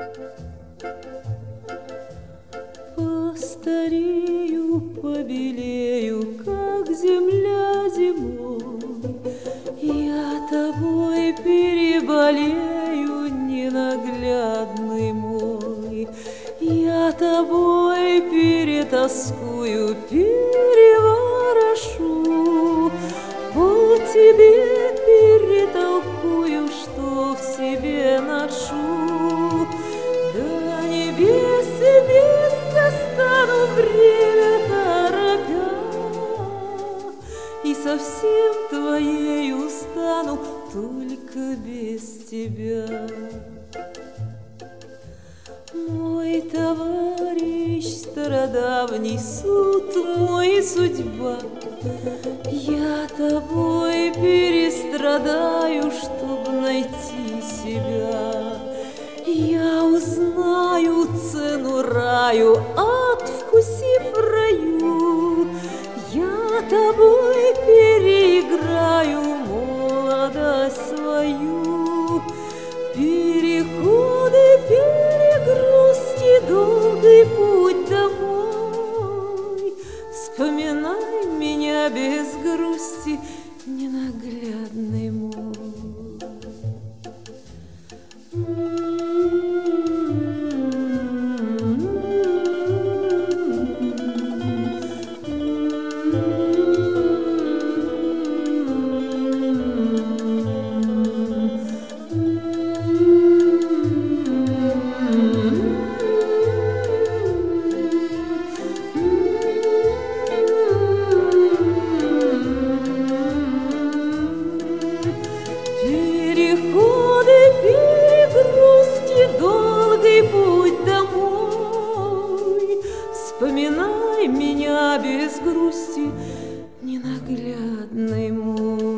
Постарею, побелею, как земля зимой, я тобой переболею, ненаглядный мой. Я тобой перетоскую, переворошу, по тебе перетолкую, что в себе ношу. До небес и без достану время торопя, и совсем твоею стану, только без тебя. Мой товарищ, стародавний суд, мой судьба, я тобой перестрадаю, чтоб найти себя. Я узнаю цену раю, откусив раю, я тобой переиграю молодость свою. Переходы, перегрузки, долгий путь домой, вспоминай меня без грусти, ненаглядный мой. Переходы, перегрузки, долгий путь домой, вспоминай меня без грусти, ненаглядный мой.